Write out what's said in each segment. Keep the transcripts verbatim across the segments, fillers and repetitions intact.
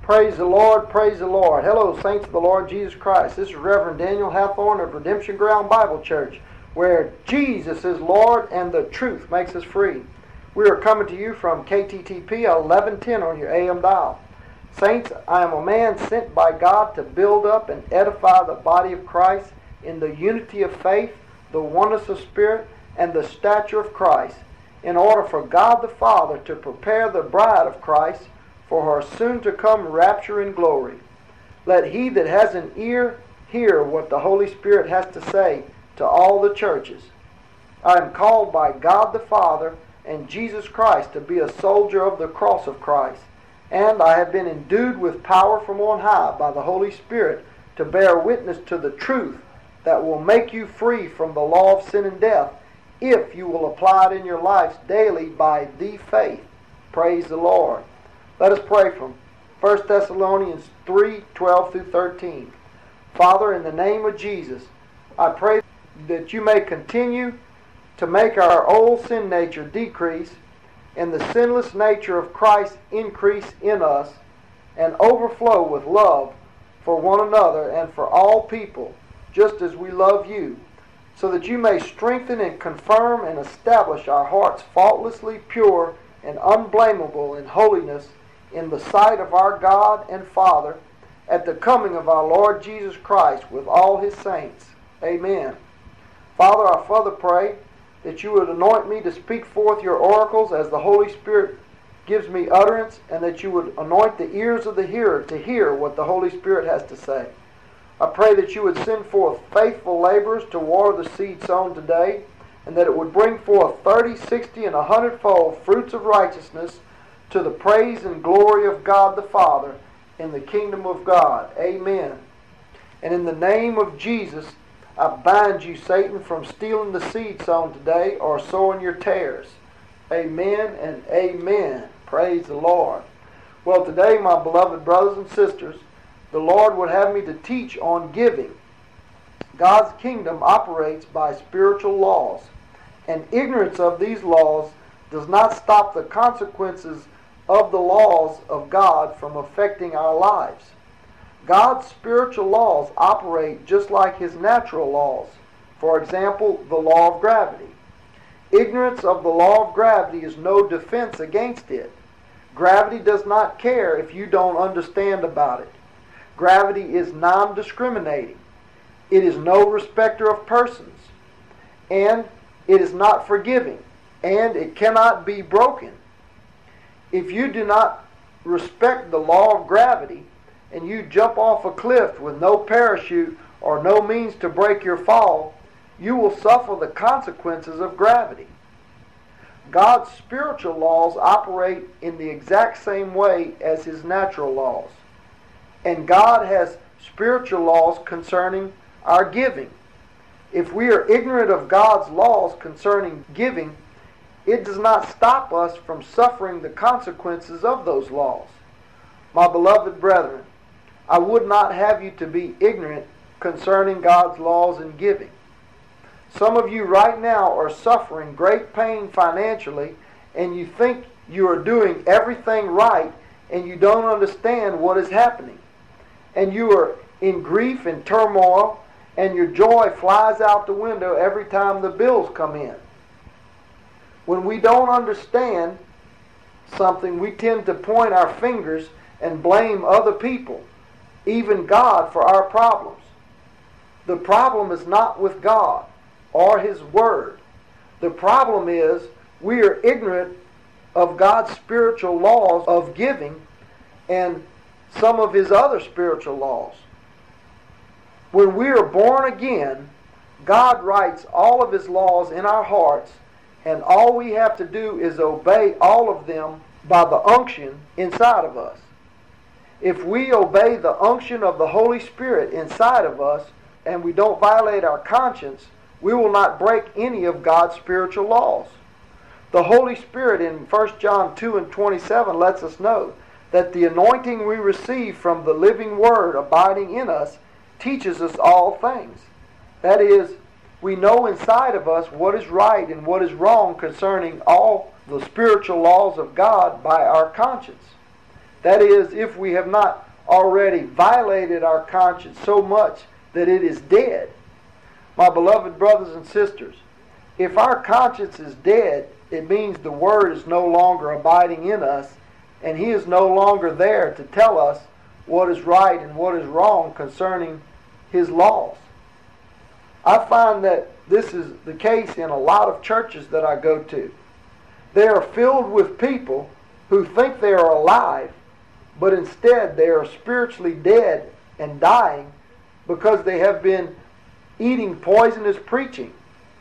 Praise the Lord, praise the Lord. Hello, saints of the Lord Jesus Christ. This is Reverend Daniel Hathorne of Redemption Ground Bible Church, where Jesus is Lord and the truth makes us free. We are coming to you from K T T P eleven ten on your A M dial. Saints, I am a man sent by God to build up and edify the body of Christ in the unity of faith, the oneness of spirit, and the stature of Christ, in order for God the Father to prepare the bride of Christ for her soon-to-come rapture in glory. Let he that has an ear hear what the Holy Spirit has to say to all the churches. I am called by God the Father and Jesus Christ to be a soldier of the cross of Christ, and I have been endued with power from on high by the Holy Spirit to bear witness to the truth that will make you free from the law of sin and death if you will apply it in your lives daily by the faith. Praise the Lord. Let us pray from First Thessalonians three, twelve through thirteen. Father, in the name of Jesus, I pray that you may continue to make our old sin nature decrease and the sinless nature of Christ increase in us and overflow with love for one another and for all people, just as we love you, so that you may strengthen and confirm and establish our hearts faultlessly pure and unblameable in holiness in the sight of our God and Father at the coming of our Lord Jesus Christ with all his saints. Amen. Father, I further pray that you would anoint me to speak forth your oracles as the Holy Spirit gives me utterance, and that you would anoint the ears of the hearer to hear what the Holy Spirit has to say. I pray that you would send forth faithful laborers to water the seed sown today, and that it would bring forth thirty, sixty, and a hundredfold fruits of righteousness to the praise and glory of God the Father in the kingdom of God. Amen. And in the name of Jesus, I bind you, Satan, from stealing the seed sown today or sowing your tares. Amen and amen. Praise the Lord. Well, today, my beloved brothers and sisters, the Lord would have me to teach on giving. God's kingdom operates by spiritual laws, and ignorance of these laws does not stop the consequences of the laws of God from affecting our lives. God's spiritual laws operate just like his natural laws. For example, the law of gravity. Ignorance of the law of gravity is no defense against it. Gravity does not care if you don't understand about it. Gravity is non-discriminating. It is no respecter of persons. And it is not forgiving. And it cannot be broken. If you do not respect the law of gravity and you jump off a cliff with no parachute or no means to break your fall, you will suffer the consequences of gravity. God's spiritual laws operate in the exact same way as his natural laws. And God has spiritual laws concerning our giving. If we are ignorant of God's laws concerning giving, it does not stop us from suffering the consequences of those laws. My beloved brethren, I would not have you to be ignorant concerning God's laws in giving. Some of you right now are suffering great pain financially, and you think you are doing everything right, and you don't understand what is happening. And you are in grief and turmoil, and your joy flies out the window every time the bills come in. When we don't understand something, we tend to point our fingers and blame other people, even God, for our problems. The problem is not with God or his word. The problem is we are ignorant of God's spiritual laws of giving and some of his other spiritual laws. When we are born again, God writes all of his laws in our hearts, and all we have to do is obey all of them by the unction inside of us. If we obey the unction of the Holy Spirit inside of us, and we don't violate our conscience, we will not break any of God's spiritual laws. The Holy Spirit in First John two and twenty-seven lets us know that the anointing we receive from the living Word abiding in us teaches us all things. That is, we know inside of us what is right and what is wrong concerning all the spiritual laws of God by our conscience. That is, if we have not already violated our conscience so much that it is dead. My beloved brothers and sisters, if our conscience is dead, it means the Word is no longer abiding in us, and He is no longer there to tell us what is right and what is wrong concerning His laws. I find that this is the case in a lot of churches that I go to. They are filled with people who think they are alive, but instead they are spiritually dead and dying because they have been eating poisonous preaching.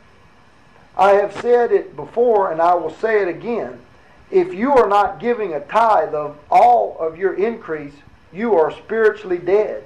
I have said it before and I will say it again. If you are not giving a tithe of all of your increase, you are spiritually dead.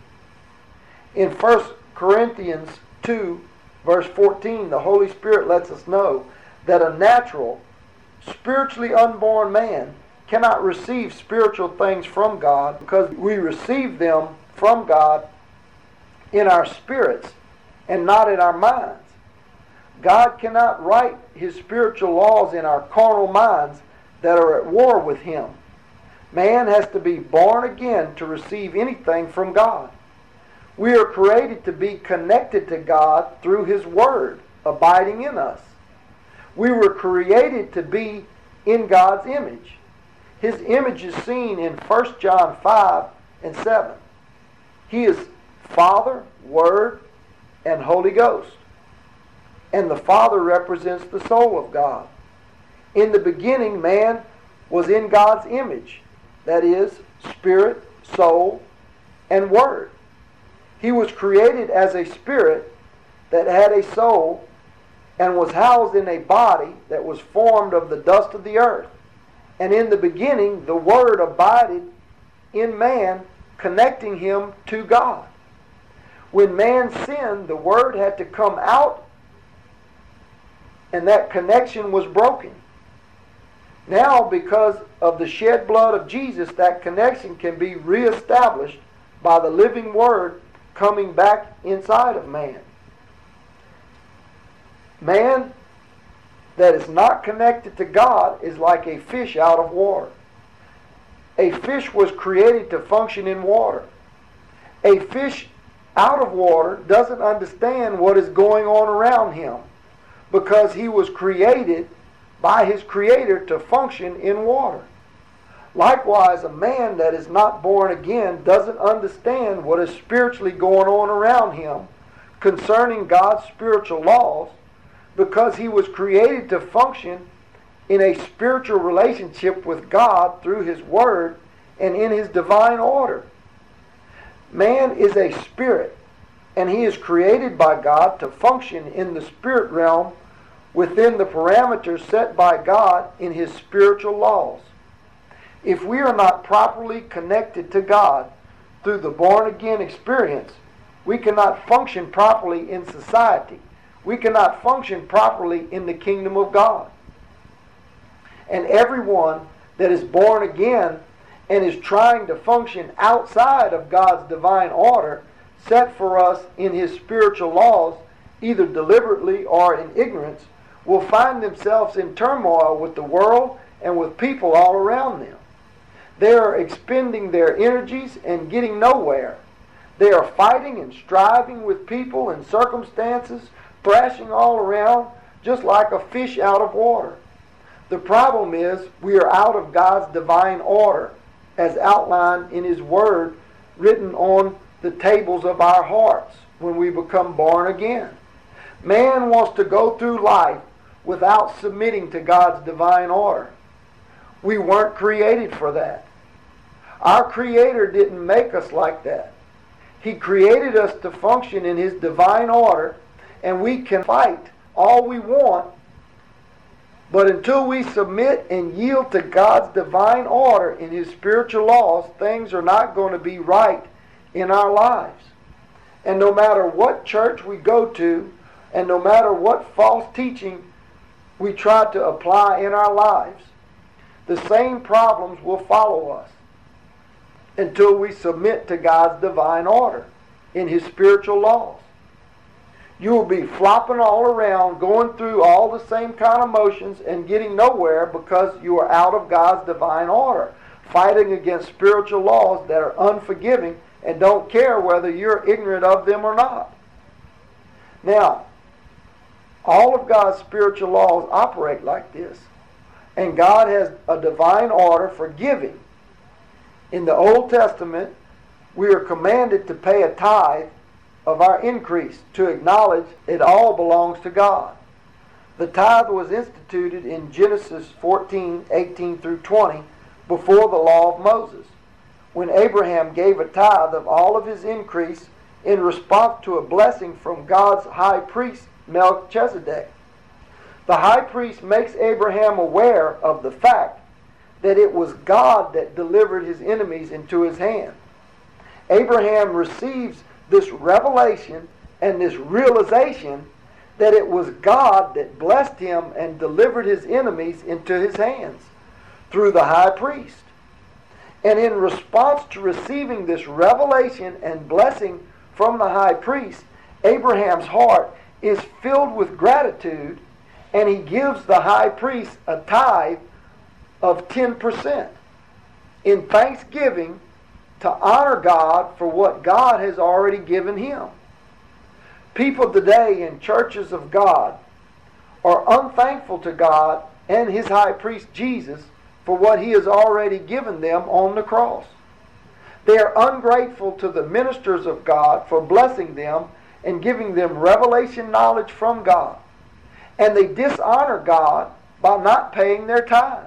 In First Corinthians two, verse fourteen, the Holy Spirit lets us know that a natural, spiritually unborn man cannot receive spiritual things from God because we receive them from God in our spirits and not in our minds. God cannot write His spiritual laws in our carnal minds that are at war with Him. Man has to be born again to receive anything from God. We are created to be connected to God through His Word, abiding in us. We were created to be in God's image. His image is seen in First John five and seven. He is Father, Word, and Holy Ghost. And the Father represents the soul of God. In the beginning, man was in God's image. That is, spirit, soul, and word. He was created as a spirit that had a soul and was housed in a body that was formed of the dust of the earth. And in the beginning, the Word abided in man, connecting him to God. When man sinned, the Word had to come out, and that connection was broken. Now, because of the shed blood of Jesus, that connection can be reestablished by the living Word coming back inside of man. Man that is not connected to God is like a fish out of water. A fish was created to function in water. A fish out of water doesn't understand what is going on around him because he was created by his Creator to function in water. Likewise, a man that is not born again doesn't understand what is spiritually going on around him concerning God's spiritual laws because he was created to function in a spiritual relationship with God through His Word and in His divine order. Man is a spirit, and he is created by God to function in the spirit realm within the parameters set by God in His spiritual laws. If we are not properly connected to God through the born-again experience, we cannot function properly in society. We cannot function properly in the kingdom of God. And everyone that is born again and is trying to function outside of God's divine order set for us in His spiritual laws, either deliberately or in ignorance, will find themselves in turmoil with the world and with people all around them. They are expending their energies and getting nowhere. They are fighting and striving with people and circumstances, thrashing all around, just like a fish out of water. The problem is we are out of God's divine order, as outlined in His Word, written on the tables of our hearts when we become born again. Man wants to go through life without submitting to God's divine order. We weren't created for that. Our Creator didn't make us like that. He created us to function in His divine order, and we can fight all we want, but until we submit and yield to God's divine order in His spiritual laws, things are not going to be right in our lives. And no matter what church we go to, and no matter what false teaching we try to apply in our lives, the same problems will follow us until we submit to God's divine order in His spiritual laws. You will be flopping all around, going through all the same kind of motions and getting nowhere because you are out of God's divine order, fighting against spiritual laws that are unforgiving and don't care whether you're ignorant of them or not. Now, all of God's spiritual laws operate like this. And God has a divine order for giving. In the Old Testament, we are commanded to pay a tithe of our increase, to acknowledge it all belongs to God. The tithe was instituted in Genesis fourteen, eighteen through twenty, before the law of Moses, when Abraham gave a tithe of all of his increase in response to a blessing from God's high priest, Melchizedek. The high priest makes Abraham aware of the fact that it was God that delivered his enemies into his hand. Abraham receives this revelation and this realization that it was God that blessed him and delivered his enemies into his hands through the high priest. And in response to receiving this revelation and blessing from the high priest, Abraham's heart is filled with gratitude, and he gives the high priest a tithe of ten percent in thanksgiving to honor God for what God has already given him. People today in churches of God are unthankful to God and his high priest Jesus for what he has already given them on the cross. They are ungrateful to the ministers of God for blessing them and giving them revelation knowledge from God. And they dishonor God by not paying their tithes.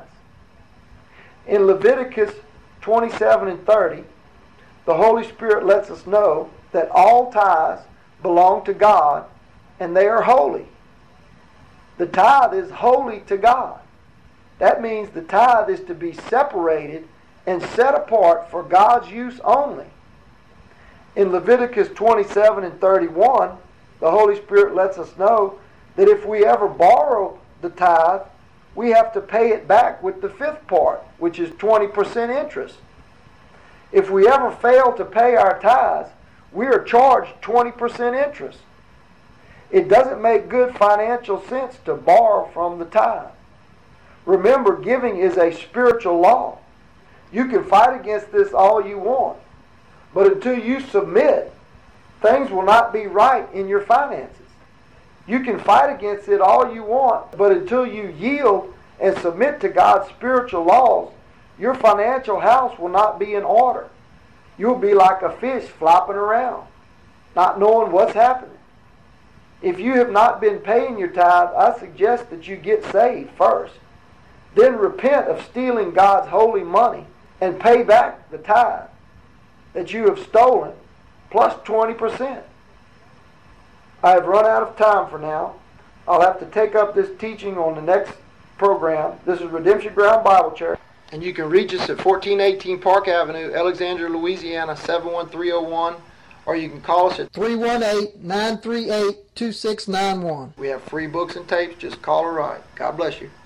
In Leviticus twenty-seven and thirty, the Holy Spirit lets us know that all tithes belong to God and they are holy. The tithe is holy to God. That means the tithe is to be separated and set apart for God's use only. In Leviticus twenty-seven and thirty-one, the Holy Spirit lets us know that if we ever borrow the tithe, we have to pay it back with the fifth part, which is twenty percent interest. If we ever fail to pay our tithes, we are charged twenty percent interest. It doesn't make good financial sense to borrow from the tithe. Remember, giving is a spiritual law. You can fight against this all you want, but until you submit, things will not be right in your finances. You can fight against it all you want, but until you yield and submit to God's spiritual laws, your financial house will not be in order. You'll be like a fish flopping around, not knowing what's happening. If you have not been paying your tithe, I suggest that you get saved first. Then repent of stealing God's holy money and pay back the tithe that you have stolen, plus twenty percent. I have run out of time for now. I'll have to take up this teaching on the next program. This is Redemption Ground Bible Church. And you can reach us at fourteen eighteen Park Avenue, Alexandria, Louisiana, seven one three oh one. Or you can call us at three one eight, nine three eight, two six nine one. We have free books and tapes. Just call or write. God bless you.